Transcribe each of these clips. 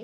right.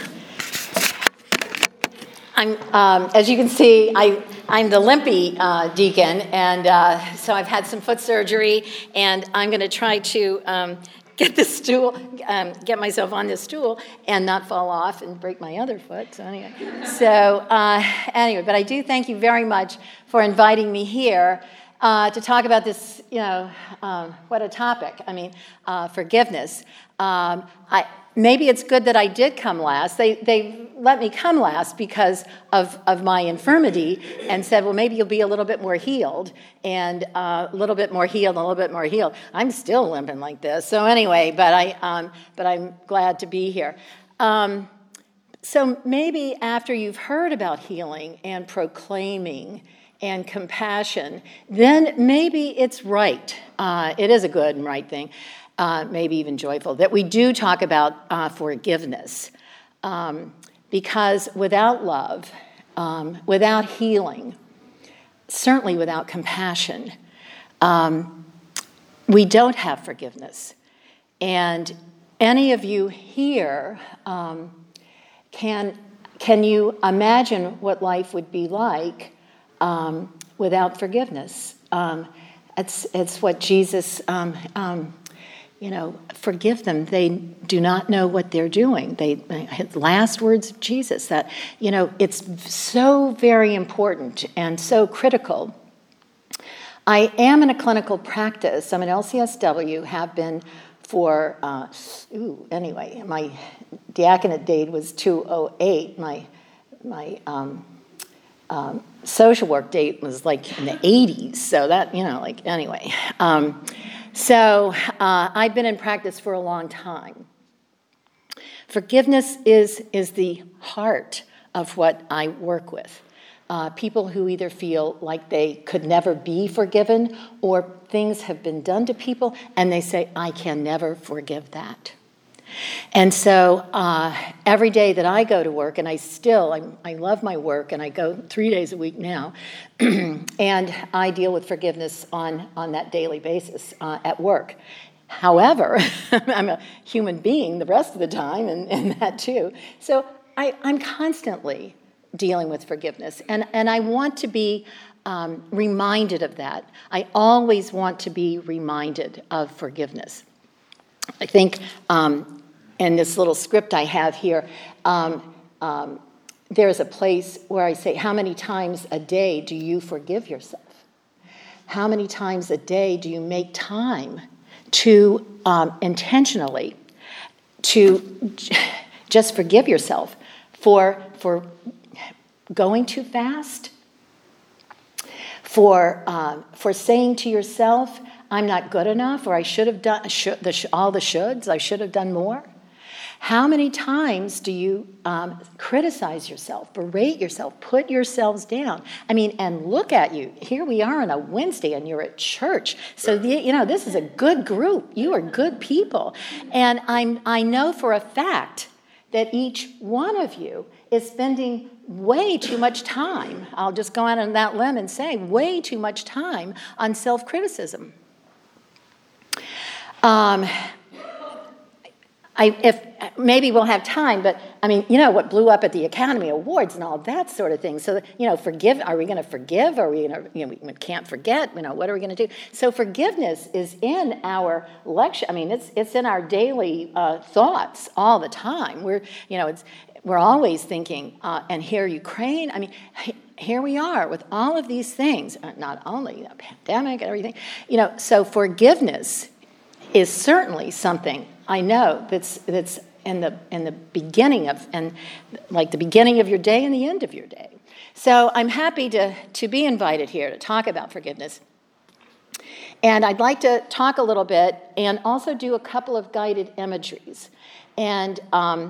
As you can see, I'm the limpy deacon, and so I've had some foot surgery, and I'm going to try to get myself on this stool and not fall off and break my other foot. So anyway, but I do thank you very much for inviting me here to talk about this, what a topic. I mean, forgiveness. Maybe it's good that I did come last. They let me come last because of my infirmity and said, well, maybe you'll be a little bit more healed and a little bit more healed and a little bit more healed. I'm still limping like this. So anyway, but I'm glad to be here. So maybe after you've heard about healing and proclaiming and compassion, then maybe it's right. It is a good and right thing. Maybe even joyful, that we do talk about forgiveness. Because without love, without healing, certainly without compassion, we don't have forgiveness. And any of you here, can you imagine what life would be like without forgiveness? It's what Jesus... forgive them. They do not know what they're doing. Last words of Jesus, that, it's so very important and so critical. I am in a clinical practice. I'm an LCSW, have been for, anyway, my diaconate date was 208. My social work date was like in the 80s. So that, anyway. So I've been in practice for a long time. Forgiveness is the heart of what I work with. People who either feel like they could never be forgiven or things have been done to people and they say, I can never forgive that. And so every day that I go to work, and I love my work, and I go 3 days a week now, and I deal with forgiveness on that daily basis at work. However, I'm a human being the rest of the time, and that too. So I'm constantly dealing with forgiveness, and I want to be reminded of that. I always want to be reminded of forgiveness. I think in this little script I have here, there's a place where I say, how many times a day do you forgive yourself? How many times a day do you make time to intentionally to just forgive yourself for going too fast, for saying to yourself, I'm not good enough, or I should have done all the shoulds, I should have done more? How many times do you criticize yourself, berate yourself, put yourselves down? I mean, and look at you. Here we are on a Wednesday, and you're at church. So, this is a good group. You are good people. And I know for a fact that each one of you is spending way too much time, I'll just go out on that limb and say, way too much time on self-criticism. If maybe we'll have time, but I mean, what blew up at the Academy Awards and all that sort of thing. So, forgive. Are we going to forgive? Are we going to? We can't forget. What are we going to do? So, forgiveness is in our lecture. I mean, it's in our daily thoughts all the time. We're always thinking. And here, Ukraine. I mean, here we are with all of these things. Not only a pandemic and everything. So forgiveness is certainly something I know that's in the beginning of, and like the beginning of your day and the end of your day. So I'm happy to be invited here to talk about forgiveness. And I'd like to talk a little bit and also do a couple of guided imageries. And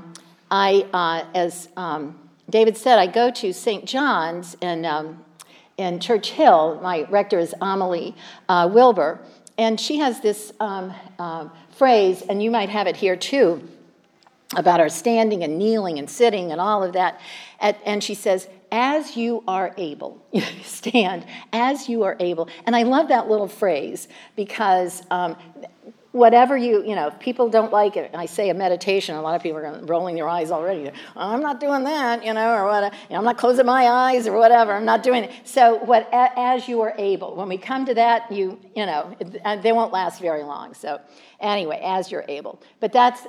as David said, I go to St. John's in Church Hill. My rector is Amelie Wilbur. And she has this phrase, and you might have it here too, about our standing and kneeling and sitting and all of that. And she says, as you are able, stand as you are able. And I love that little phrase because whatever if people don't like it, I say a meditation, a lot of people are rolling their eyes already. I'm not doing that, or what, I'm not closing my eyes or whatever. I'm not doing it. So as you are able, when we come to that, they won't last very long. So anyway, as you're able. But that's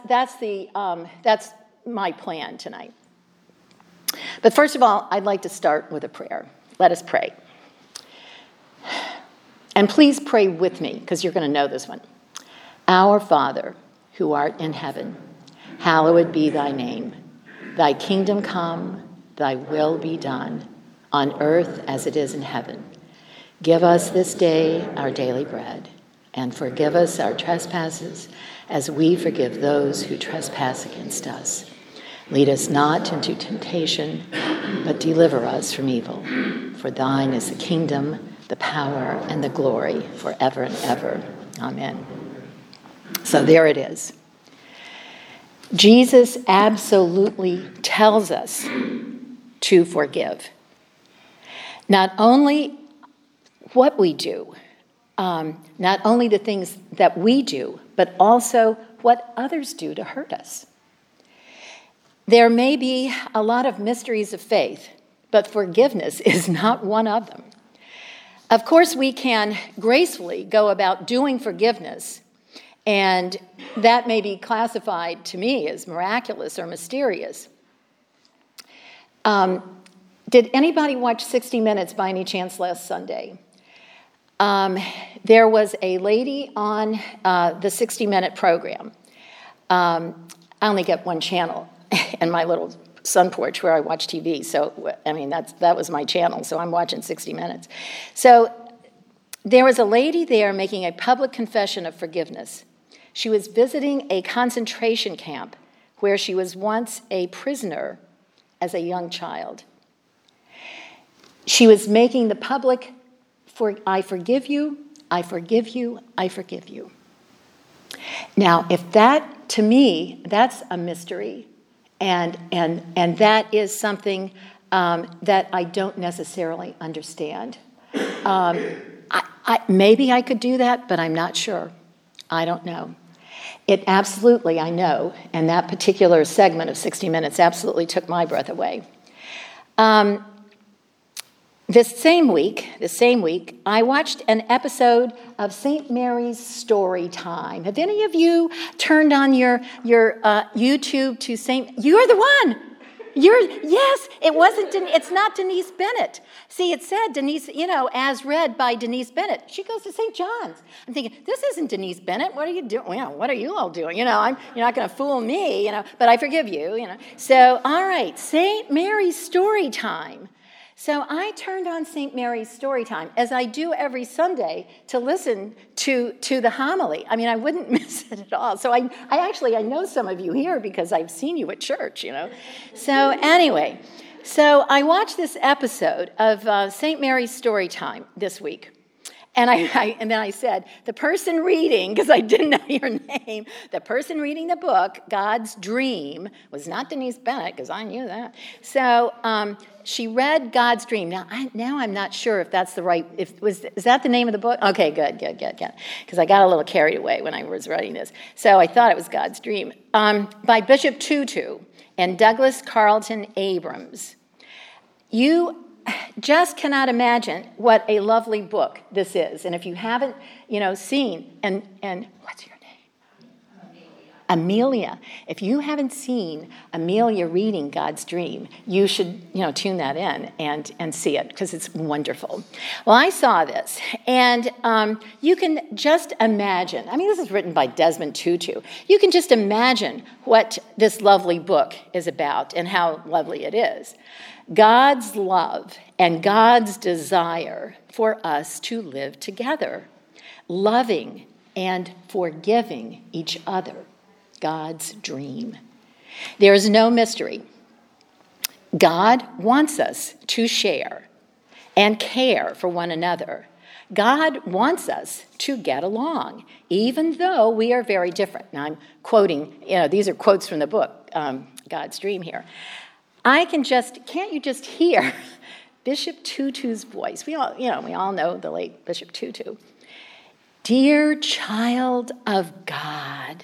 my plan tonight. But first of all, I'd like to start with a prayer. Let us pray. And please pray with me, because you're going to know this one. Our Father, who art in heaven, hallowed be thy name. Thy kingdom come, thy will be done, on earth as it is in heaven. Give us this day our daily bread, and forgive us our trespasses, as we forgive those who trespass against us. Lead us not into temptation, but deliver us from evil. For thine is the kingdom, the power, and the glory forever and ever. Amen. So there it is. Jesus absolutely tells us to forgive. Not only what we do, not only the things that we do, but also what others do to hurt us. There may be a lot of mysteries of faith, but forgiveness is not one of them. Of course, we can gracefully go about doing forgiveness, and that may be classified to me as miraculous or mysterious. Did anybody watch 60 Minutes by any chance last Sunday? There was a lady on the 60 Minute program. I only get one channel in my little sun porch where I watch TV. So, that was my channel, so I'm watching 60 Minutes. So there was a lady there making a public confession of forgiveness. She was visiting a concentration camp where she was once a prisoner as a young child. She was making the public, I forgive you, I forgive you, I forgive you. Now, if that, to me, that's a mystery, and that is something that I don't necessarily understand. Maybe I could do that, but I'm not sure. I don't know. It absolutely, I know, and that particular segment of 60 Minutes absolutely took my breath away. This same week, I watched an episode of St. Mary's Story Time. Have any of you turned on your YouTube to St. You're the one. Yes, it's not Denise Bennett. See, it said Denise, as read by Denise Bennett. She goes to St. John's. I'm thinking, this isn't Denise Bennett. What are you doing? What are you all doing? You're not going to fool me, but I forgive you, So, all right, St. Mary's Story Time. So I turned on St. Mary's Story Time, as I do every Sunday, to listen to the homily. I wouldn't miss it at all. So I know some of you here because I've seen you at church, So anyway, so I watched this episode of St. Mary's Story Time this week. And then I said, the person reading, because I didn't know your name, the person reading the book, God's Dream, was not Denise Bennett, because I knew that. So she read God's Dream. Now I'm not sure if that's the right, is that the name of the book? Okay, good. Because I got a little carried away when I was writing this. So I thought it was God's Dream. By Bishop Tutu and Douglas Carlton Abrams. You just cannot imagine what a lovely book this is. And if you haven't, seen, and what's your name? Amelia. If you haven't seen Amelia reading God's Dream, you should, tune that in and see it, because it's wonderful. Well, I saw this, and you can just imagine. This is written by Desmond Tutu. You can just imagine what this lovely book is about and how lovely it is. God's love and God's desire for us to live together, loving and forgiving each other. God's dream. There is no mystery. God wants us to share and care for one another. God wants us to get along, even though we are very different. Now, I'm quoting, these are quotes from the book, God's Dream here. Can't you just hear Bishop Tutu's voice? We all know the late Bishop Tutu. Dear child of God,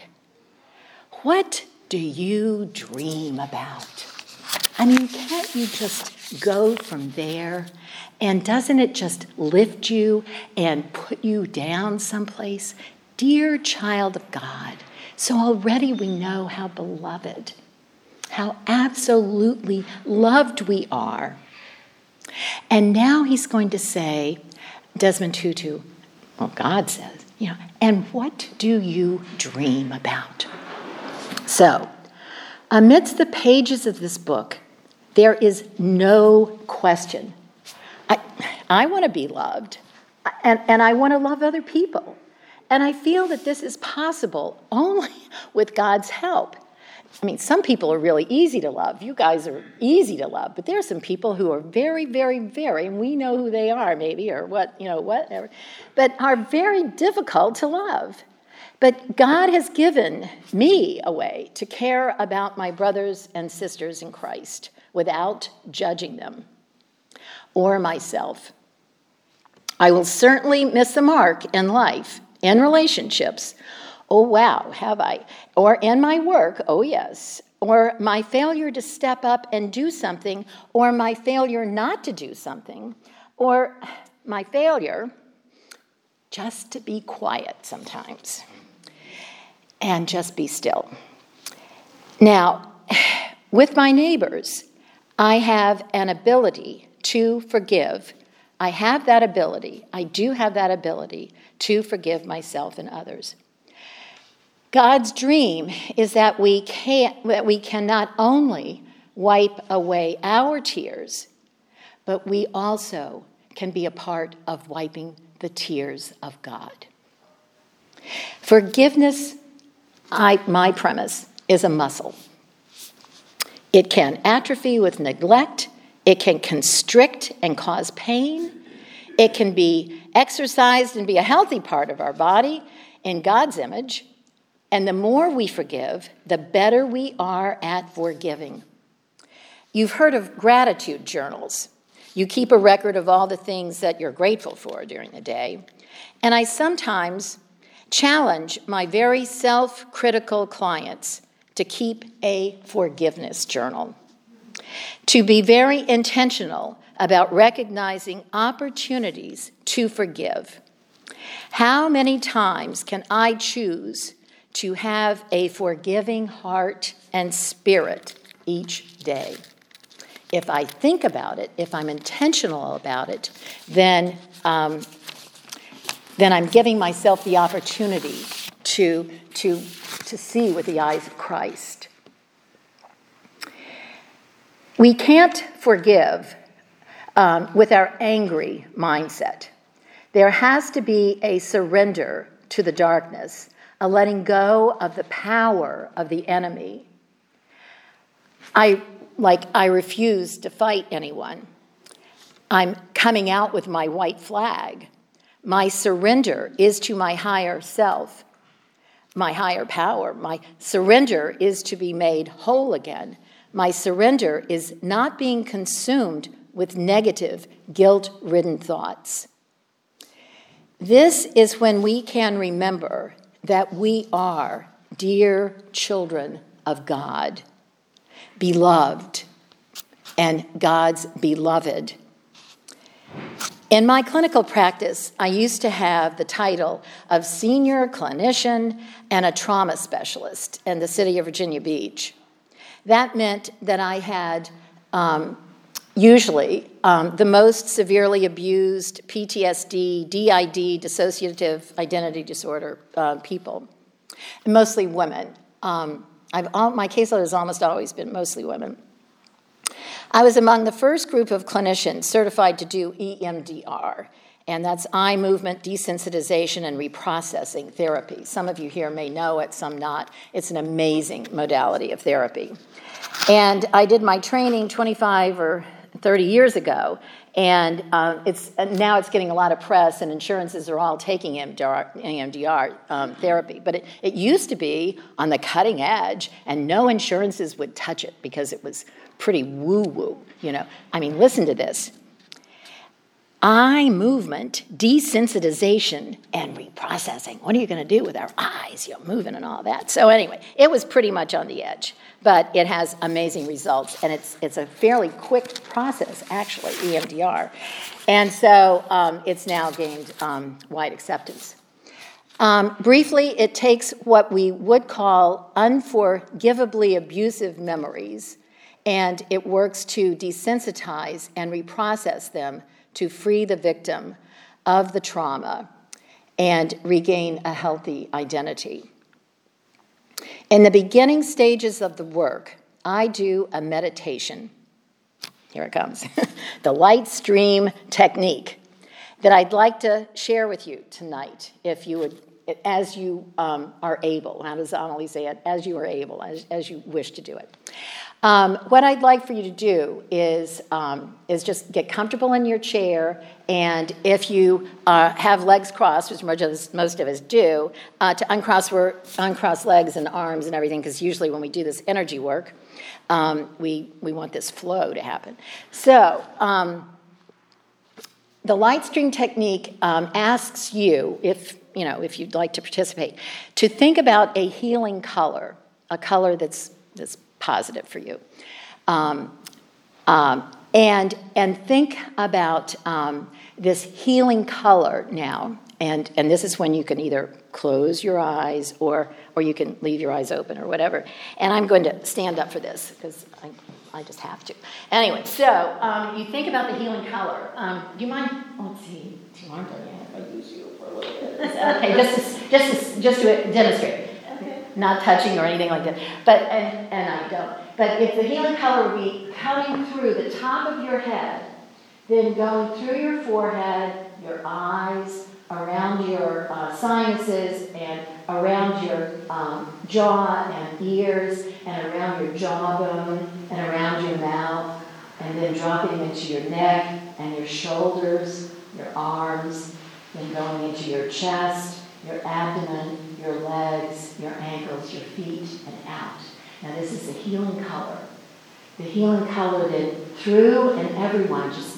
what do you dream about? I mean, can't you just go from there? And doesn't it just lift you and put you down someplace? Dear child of God. So already we know how beloved, how absolutely loved we are. And now he's going to say, Desmond Tutu, well, God says, and what do you dream about? So, amidst the pages of this book, there is no question. I want to be loved, and I want to love other people. And I feel that this is possible only with God's help. I mean, some people are really easy to love. You guys are easy to love, but there are some people who are very, very, very, and we know who they are maybe, or whatever, but are very difficult to love. But God has given me a way to care about my brothers and sisters in Christ without judging them or myself. I will certainly miss the mark in life, in relationships. Oh, wow, have I? Or in my work, oh, yes. Or my failure to step up and do something, or my failure not to do something, or my failure just to be quiet sometimes and just be still. Now, with my neighbors, I have an ability to forgive. I have that ability. I do have that ability to forgive myself and others. God's dream is that we can not only wipe away our tears, but we also can be a part of wiping the tears of God. Forgiveness, my premise, is a muscle. It can atrophy with neglect. It can constrict and cause pain. It can be exercised and be a healthy part of our body in God's image. And the more we forgive, the better we are at forgiving. You've heard of gratitude journals. You keep a record of all the things that you're grateful for during the day. And I sometimes challenge my very self-critical clients to keep a forgiveness journal, to be very intentional about recognizing opportunities to forgive. How many times can I choose to have a forgiving heart and spirit each day? If I think about it, if I'm intentional about it, then I'm giving myself the opportunity to see with the eyes of Christ. We can't forgive with our angry mindset. There has to be a surrender to the darkness, a letting go of the power of the enemy. I refuse to fight anyone. I'm coming out with my white flag. My surrender is to my higher self, my higher power. My surrender is to be made whole again. My surrender is not being consumed with negative, guilt-ridden thoughts. This is when we can remember that we are dear children of God, beloved, and God's beloved. In my clinical practice, I used to have the title of senior clinician and a trauma specialist in the city of Virginia Beach. That meant that I had usually the most severely abused PTSD, DID, dissociative identity disorder people, and mostly women. My caseload has almost always been mostly women. I was among the first group of clinicians certified to do EMDR, and that's eye movement desensitization and reprocessing therapy. Some of you here may know it, some not. It's an amazing modality of therapy. And I did my training 25 or 30 years ago, and now it's getting a lot of press, and insurances are all taking EMDR therapy. But it used to be on the cutting edge, and no insurances would touch it because it was pretty woo-woo, I mean, listen to this. eye movement, desensitization, and reprocessing. What are you going to do with our eyes, moving and all that? So anyway, it was pretty much on the edge, but it has amazing results, and it's a fairly quick process, actually, EMDR. And so it's now gained wide acceptance. Briefly, it takes what we would call unforgivably abusive memories, and it works to desensitize and reprocess them to free the victim of the trauma and regain a healthy identity. In the beginning stages of the work, I do a meditation. Here it comes. The light stream technique that I'd like to share with you tonight, if you would, as you are able. How does Annalie say it? As you are able, as you wish to do it. What I'd like for you to do is just get comfortable in your chair, and if you have legs crossed, which most of us do, to uncross legs and arms and everything, because usually when we do this energy work, we want this flow to happen. So the light stream technique asks you, if you'd like to participate, to think about a healing color, a color that's positive for you, and think about this healing color now. And this is when you can either close your eyes or you can leave your eyes open or whatever. And I'm going to stand up for this because I just have to. Anyway, so you think about the healing color. Do you mind? Let's see. Do you mind if I use you for a little bit? Okay, just to demonstrate. Not touching or anything like that, and I don't. But if the healing color would be coming through the top of your head, then going through your forehead, your eyes, around your sinuses, and around your jaw and ears, and around your jawbone, and around your mouth, and then dropping into your neck and your shoulders, your arms, then going into your chest, your abdomen, your legs, your ankles, your feet, and out. Now this is the healing color. The healing color that through and everyone just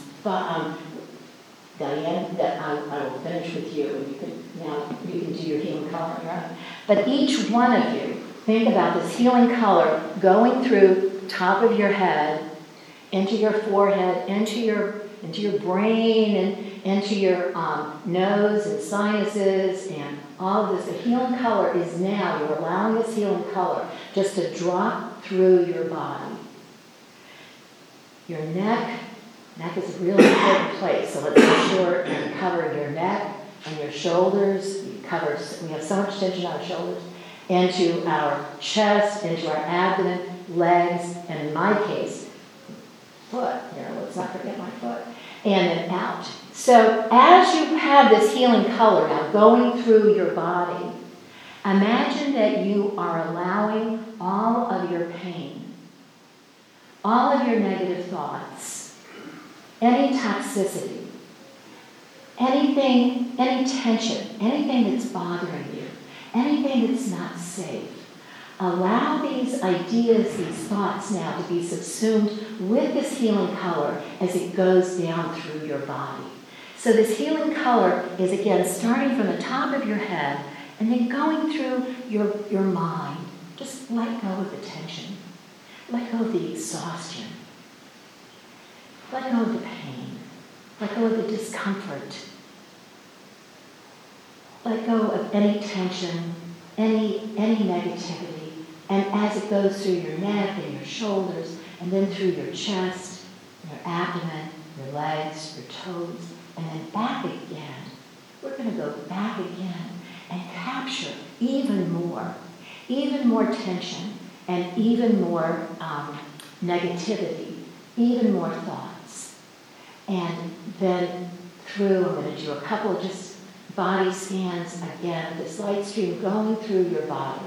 Diane, that I will finish with you, and you can do your healing color on your own. But each one of you, think about this healing color going through the top of your head, into your forehead, into your brain, and into your nose and sinuses and all of this. The healing color is now, you're allowing this healing color just to drop through your body. Your neck is a really important place, so let's make sure you cover your neck and your shoulders. We have so much tension on our shoulders, into our chest, into our abdomen, legs, and in my case, foot. Let's not forget my foot. And then out. So as you have this healing color now going through your body, imagine that you are allowing all of your pain, all of your negative thoughts, any toxicity, anything, any tension, anything that's bothering you, anything that's not safe. Allow these ideas, these thoughts now to be subsumed with this healing color as it goes down through your body. So this healing color is, again, starting from the top of your head and then going through your mind. Just let go of the tension. Let go of the exhaustion. Let go of the pain. Let go of the discomfort. Let go of any tension, any negativity. And as it goes through your neck and your shoulders, and then through your chest, your abdomen, your legs, your toes, and then back again. We're going to go back again and capture even more tension, and even more negativity, even more thoughts. And then through, I'm going to do a couple of just body scans again, this light stream going through your body.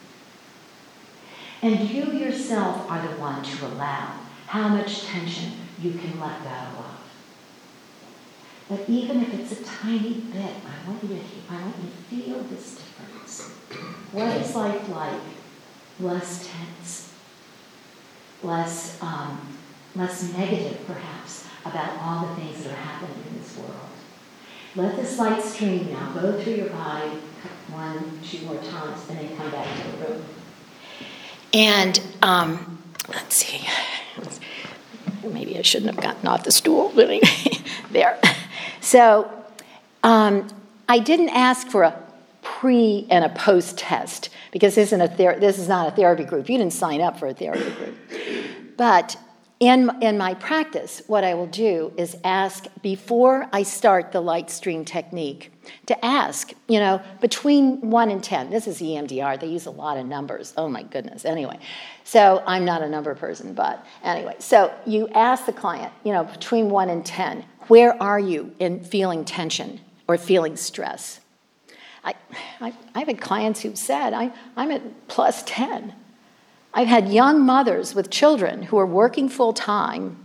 And you yourself are the one to allow how much tension you can let go of. But even if it's a tiny bit, I want you to feel this difference. What is life like? Less tense, less less negative perhaps, about all the things that are happening in this world. Let this light stream now go through your body 1, 2 more times, and then come back to the room. And let's see. Maybe I shouldn't have gotten off the stool, but anyway, there. So I didn't ask for a pre and a post test because this is not a therapy group. You didn't sign up for a therapy group. But in my practice, what I will do is ask before I start the light stream technique to ask, between 1 and 10. This is EMDR. They use a lot of numbers. Oh, my goodness. Anyway, so I'm not a number person, but anyway. So you ask the client, between 1 and 10, where are you in feeling tension or feeling stress? I've had clients who've said, I'm at plus 10. I've had young mothers with children who are working full-time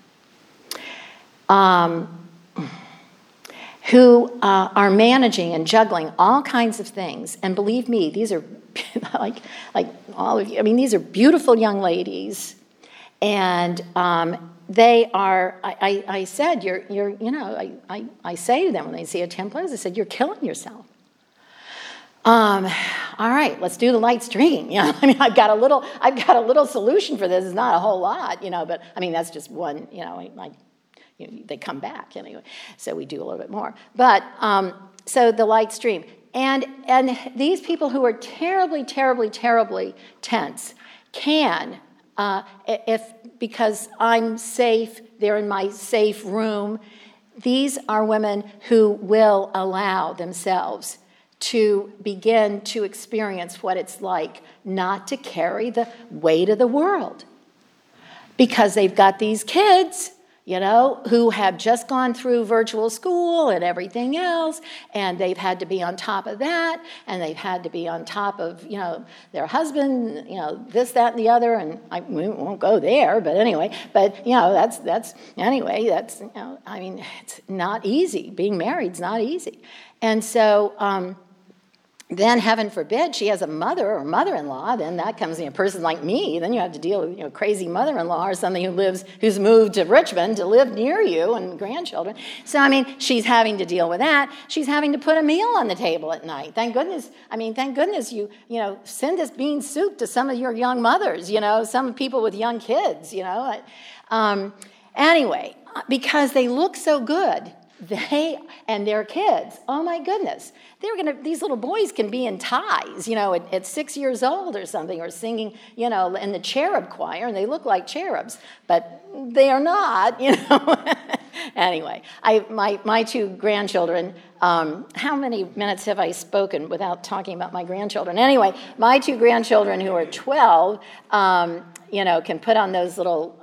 who are managing and juggling all kinds of things. And believe me, these are like all of you. I mean, these are beautiful young ladies. And they are, I said, I say to them when they see a 10 plus, I said, you're killing yourself. All right, let's do the light stream. I've got a little solution for this. It's not a whole lot, but that's just one. They come back anyway, so we do a little bit more. But so the light stream, and these people who are terribly, terribly, terribly tense can, because I'm safe, they're in my safe room. These are women who will allow themselves to begin to experience what it's like not to carry the weight of the world. Because they've got these kids, who have just gone through virtual school and everything else, and they've had to be on top of that, and they've had to be on top of, their husband, this, that, and the other, and we won't go there, but anyway, it's not easy. Being married's not easy. And so, then, heaven forbid, she has a mother or mother-in-law. Then that comes a person like me. Then you have to deal with a crazy mother-in-law or something who's moved to Richmond to live near you and grandchildren. So she's having to deal with that. She's having to put a meal on the table at night. Thank goodness you send this bean soup to some of your young mothers. Some people with young kids. Anyway, because they look so good. They and their kids, oh my goodness, these little boys can be in ties, at 6 years old or something, or singing, in the cherub choir, and they look like cherubs, but they are not, Anyway, my 2 grandchildren, how many minutes have I spoken without talking about my grandchildren? Anyway, my 2 grandchildren who are 12, can put on those little,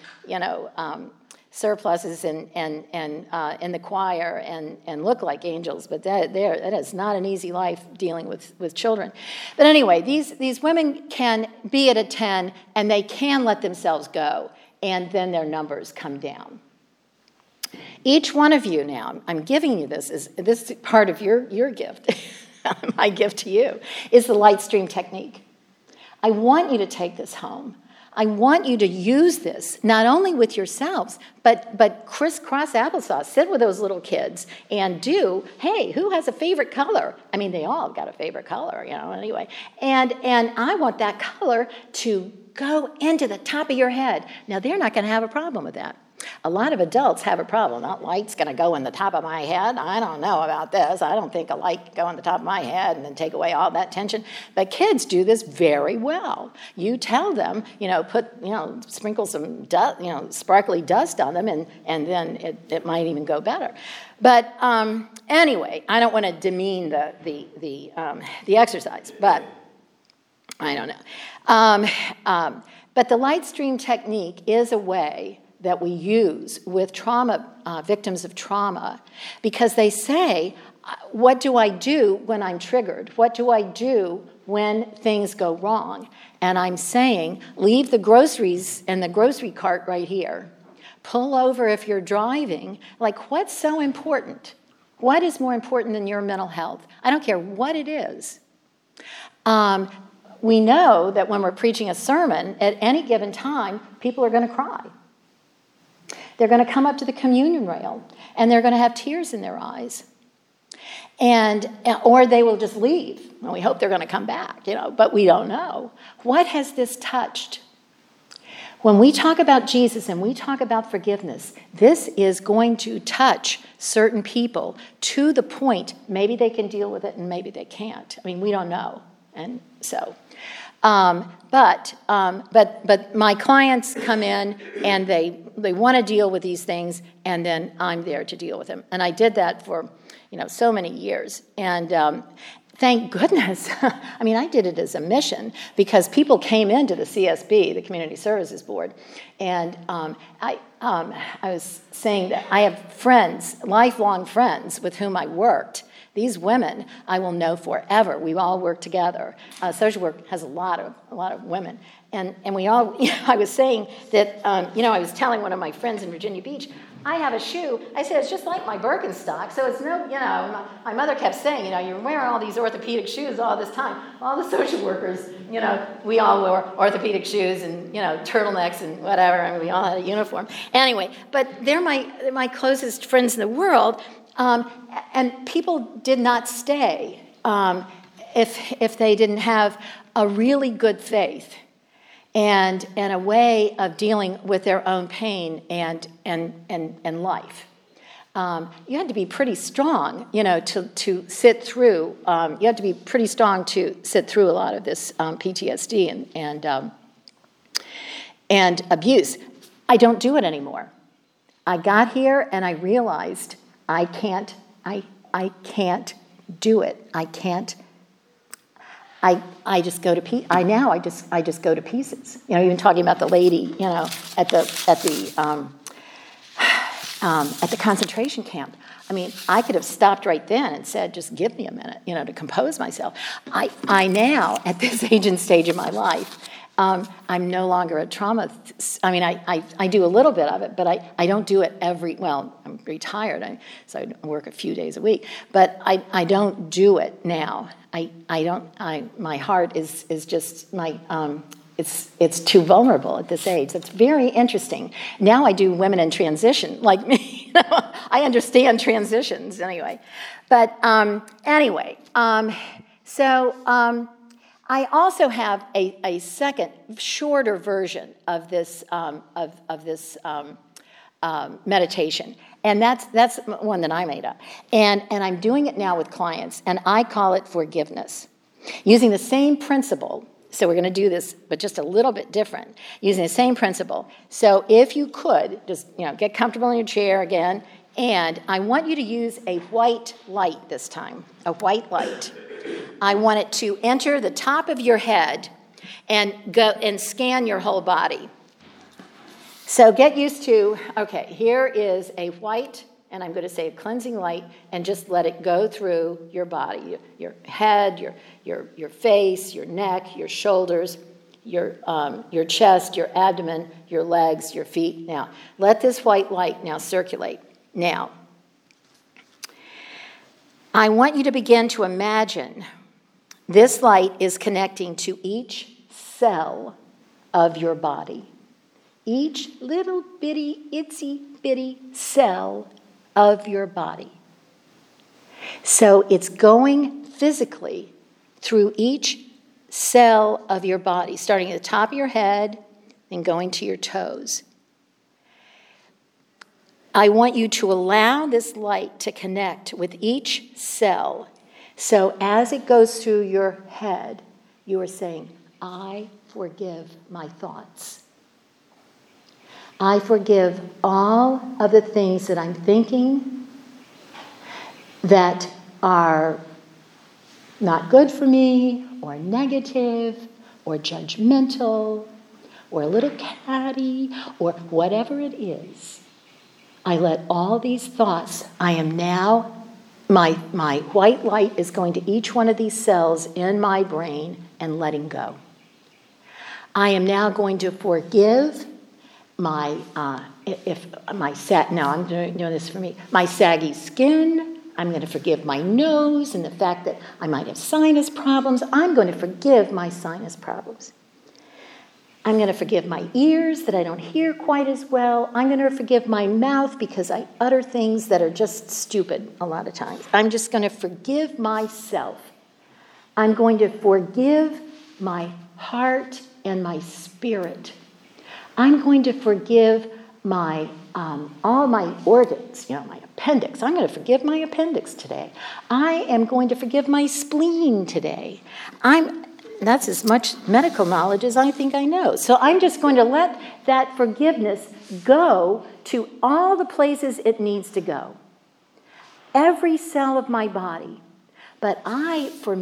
surpluses and in the choir and look like angels, but that is not an easy life dealing with children. But anyway, these women can be at a 10 and they can let themselves go, and then their numbers come down. Each one of you now, I'm giving you this is part of your gift. My gift to you is the light stream technique. I want you to take this home. I want you to use this, not only with yourselves, but crisscross applesauce. Sit with those little kids and hey, who has a favorite color? They all got a favorite color, anyway. And I want that color to go into the top of your head. Now, they're not going to have a problem with that. A lot of adults have a problem. That light's going to go in the top of my head. I don't know about this. I don't think a light can go in the top of my head and then take away all that tension. But kids do this very well. You tell them, sprinkle some dust, sparkly dust on them, and then it might even go better. But anyway, I don't want to demean the exercise, but I don't know. But the light stream technique is a way that we use with victims of trauma, because they say, what do I do when I'm triggered? What do I do when things go wrong? And I'm saying, leave the groceries and the grocery cart right here. Pull over if you're driving. What's so important? What is more important than your mental health? I don't care what it is. We know that when we're preaching a sermon, at any given time, people are going to cry. They're going to come up to the communion rail, and they're going to have tears in their eyes. Or they will just leave. And we hope they're going to come back, but we don't know. What has this touched? When we talk about Jesus and we talk about forgiveness, this is going to touch certain people to the point maybe they can deal with it and maybe they can't. I mean, we don't know. And so, but my clients come in and they want to deal with these things, and then I'm there to deal with them. And I did that for so many years. And thank goodness, I mean, I did it as a mission because people came into the CSB, the Community Services Board, and I was saying that I have friends, lifelong friends with whom I worked. These women I will know forever. We all work together. Social work has a lot of women. And we all, I was saying that, I was telling one of my friends in Virginia Beach, I have a shoe. I said, it's just like my Birkenstock. So it's my mother kept saying, you're wearing all these orthopedic shoes all this time. All the social workers, we all wore orthopedic shoes and, turtlenecks and whatever. I mean, we all had a uniform. Anyway, but they're my closest friends in the world. And people did not stay if they didn't have a really good faith and a way of dealing with their own pain and life. You had to be pretty strong, to sit through. You had to be pretty strong to sit through a lot of this PTSD and abuse. I don't do it anymore. I got here and I realized I can't do it. I can't. I just go to pieces. I just go to pieces. Even talking about the lady, at the concentration camp. I mean, I could have stopped right then and said, just give me a minute, to compose myself. I now, at this age and stage of my life, I'm no longer a trauma. I do a little bit of it, but I don't do it I'm retired, so I work a few days a week. But I don't do it now. My heart is just it's too vulnerable at this age. That's very interesting. Now I do women in transition, like me. I understand transitions anyway. But anyway, I also have a second, shorter version of this meditation, and that's one that I made up. And I'm doing it now with clients, and I call it forgiveness, using the same principle. So we're going to do this, but just a little bit different, using the same principle. So if you could, just get comfortable in your chair again, and I want you to use a white light this time, a white light. I want it to enter the top of your head and go and scan your whole body. So get used to, okay, here is a white, and I'm going to say a cleansing light, and just let it go through your body, your head, your face, your neck, your shoulders, your chest, your abdomen, your legs, your feet. Now, let this white light now circulate. Now, I want you to begin to imagine this light is connecting to each cell of your body. Each little bitty, itsy bitty cell of your body. So it's going physically through each cell of your body, starting at the top of your head and going to your toes. I want you to allow this light to connect with each cell. So as it goes through your head, you are saying, I forgive my thoughts. I forgive all of the things that I'm thinking that are not good for me, or negative, or judgmental, or a little catty, or whatever it is. I let all these thoughts, I am now, my white light is going to each one of these cells in my brain and letting go. I am now going to forgive my saggy skin. I'm going to forgive my nose and the fact that I might have sinus problems. I'm going to forgive my sinus problems. I'm going to forgive my ears that I don't hear quite as well. I'm going to forgive my mouth because I utter things that are just stupid a lot of times. I'm just going to forgive myself. I'm going to forgive my heart and my spirit. I'm going to forgive my all my organs, my appendix. I'm going to forgive my appendix today. I am going to forgive my spleen today. That's as much medical knowledge as I think I know. So I'm just going to let that forgiveness go to all the places it needs to go. Every cell of my body. But I'm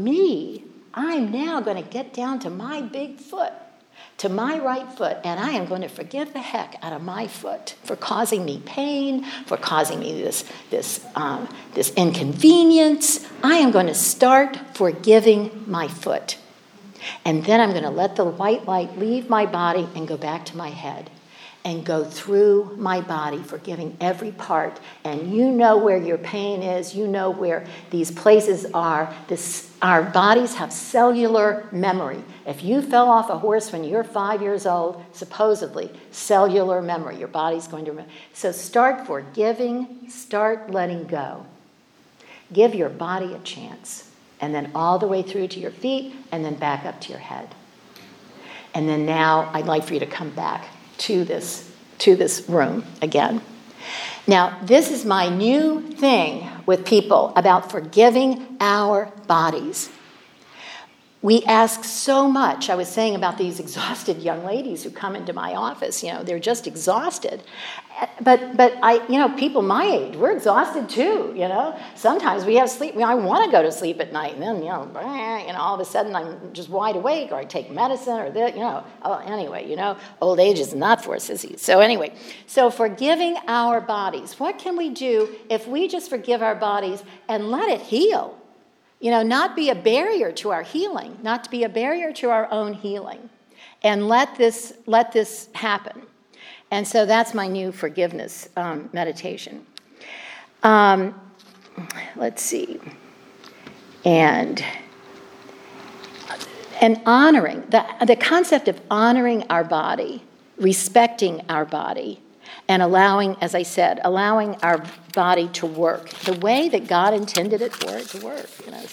now going to get down to my big foot, to my right foot, and I am going to forgive the heck out of my foot for causing me pain, for causing me this inconvenience. I am going to start forgiving my foot. And then I'm going to let the white light leave my body and go back to my head and go through my body, forgiving every part. And you know where your pain is. You know where these places are. Our bodies have cellular memory. If you fell off a horse when you're 5 years old, supposedly, cellular memory. Your body's going to remember. So start forgiving. Start letting go. Give your body a chance. And then all the way through to your feet, and then back up to your head. And then now I'd like for you to come back to this room again. Now, this is my new thing with people about forgiving our bodies. We ask so much. I was saying about these exhausted young ladies who come into my office. They're just exhausted. But people my age, we're exhausted too. Sometimes we have sleep. I want to go to sleep at night, and then all of a sudden I'm just wide awake, or I take medicine, or that. Anyway, old age is not for sissies. So forgiving our bodies. What can we do if we just forgive our bodies and let it heal? Not be a barrier to our healing, not to be a barrier to our own healing, and let this happen. And so that's my new forgiveness meditation. Let's see. And honoring, the concept of honoring our body, respecting our body, and allowing, as I said, allowing our body to work the way that God intended it for it to work.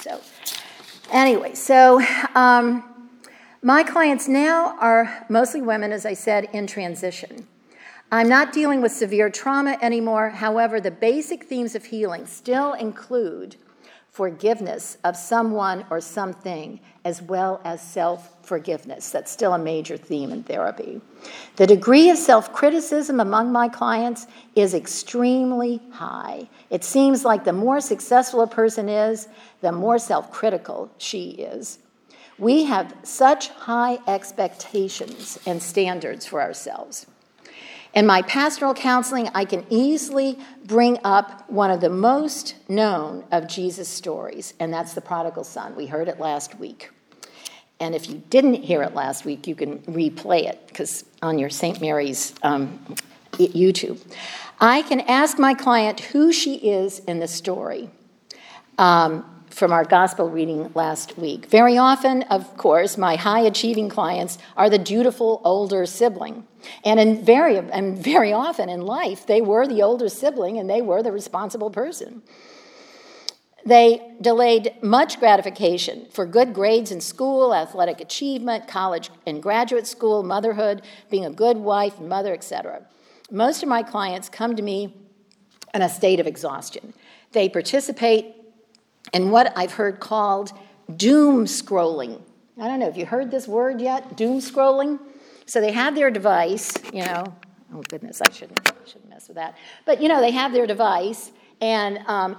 So my clients now are mostly women, as I said, in transition. I'm not dealing with severe trauma anymore. However, the basic themes of healing still include forgiveness of someone or something, as well as self-forgiveness. That's still a major theme in therapy. The degree of self-criticism among my clients is extremely high. It seems like the more successful a person is, the more self-critical she is. We have such high expectations and standards for ourselves. In my pastoral counseling, I can easily bring up one of the most known of Jesus' stories, and that's the prodigal son. We heard it last week. And if you didn't hear it last week, you can replay it because on your St. Mary's YouTube. I can ask my client who she is in the story from our gospel reading last week. Very often, of course, my high-achieving clients are the dutiful older sibling. And very often in life, they were the older sibling and they were the responsible person. They delayed much gratification for good grades in school, athletic achievement, college and graduate school, motherhood, being a good wife, mother, etc. Most of my clients come to me in a state of exhaustion. They participate in what I've heard called doom scrolling. I don't know, have you heard this word yet? Doom scrolling? So they have their device, oh goodness, I shouldn't mess with that. But, they have their device, and,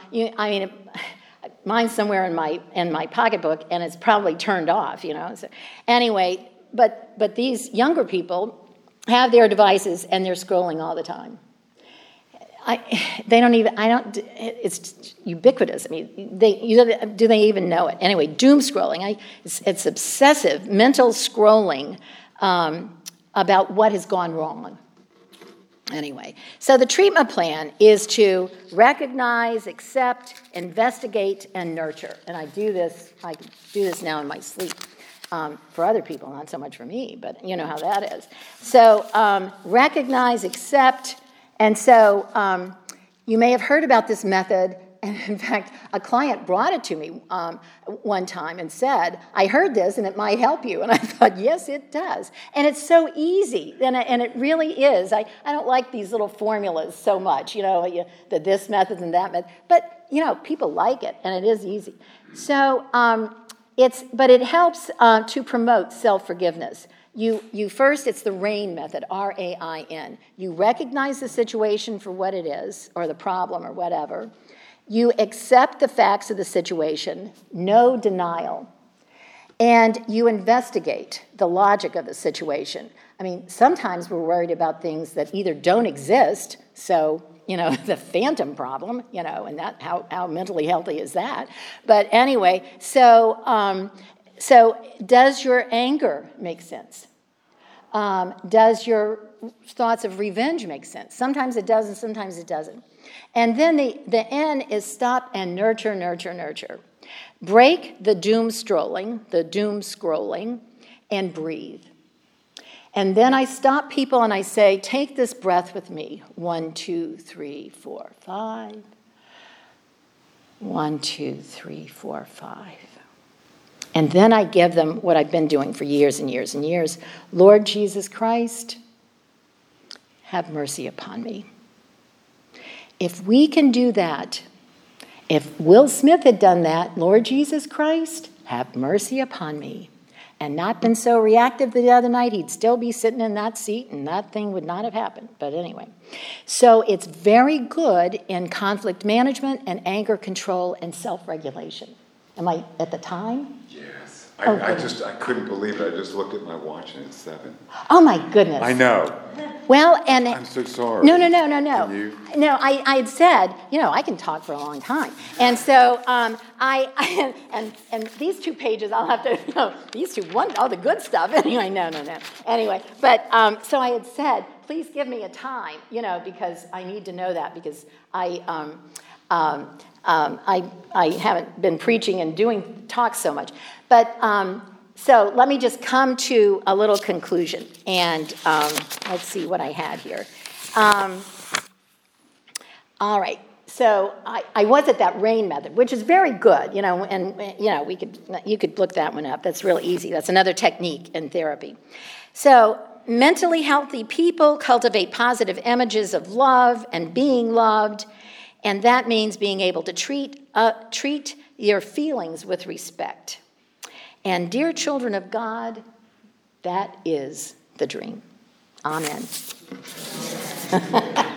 mine's somewhere in my pocketbook, and it's probably turned off, So, anyway, but these younger people have their devices, and they're scrolling all the time. It's ubiquitous. Do they even know it? Anyway, doom scrolling. It's obsessive mental scrolling about what has gone wrong. Anyway, so the treatment plan is to recognize, accept, investigate, and nurture. And I do this now in my sleep. for other people, not so much for me, but you know how that is. So recognize, accept, and so you may have heard about this method. And in fact, a client brought it to me one time and said, I heard this and it might help you. And I thought, yes, it does. And it's so easy, and it really is. I don't like these little formulas so much, the this method and that method. But, people like it, and it is easy. So but it helps to promote self-forgiveness. You first, it's the RAIN method, R-A-I-N. You recognize the situation for what it is, or the problem, or whatever. You accept the facts of the situation, no denial, and you investigate the logic of the situation. I mean, sometimes we're worried about things that either don't exist, so, the phantom problem, and that how mentally healthy is that? But anyway, so does your anger make sense? Does your thoughts of revenge make sense? Sometimes it does and sometimes it doesn't. And then the N is stop and nurture, nurture, nurture. Break the doom scrolling, and breathe. And then I stop people and I say, take this breath with me. 1, 2, 3, 4, 5. 1, 2, 3, 4, 5. And then I give them what I've been doing for years and years and years. Lord Jesus Christ, have mercy upon me. If we can do that, if Will Smith had done that, Lord Jesus Christ, have mercy upon me, and not been so reactive the other night, he'd still be sitting in that seat and that thing would not have happened. But anyway, so it's very good in conflict management and anger control and self-regulation. Am I at the time? Yes. I couldn't believe it. I just looked at my watch and it's 7. Oh my goodness. I know. Well, and I'm so sorry. No. Can you? No, I had said, I can talk for a long time. And so and these 2 pages, I'll have to, these 2, the good stuff. Anyway, no. Anyway, but so I had said, please give me a time, because I need to know that, because I haven't been preaching and doing talks so much. But so let me just come to a little conclusion. And let's see what I had here. All right. So I was at that RAIN method, which is very good, and you could look that one up. That's real easy. That's another technique in therapy. So mentally healthy people cultivate positive images of love and being loved. And that means being able to treat your feelings with respect. And dear children of God, that is the dream. Amen.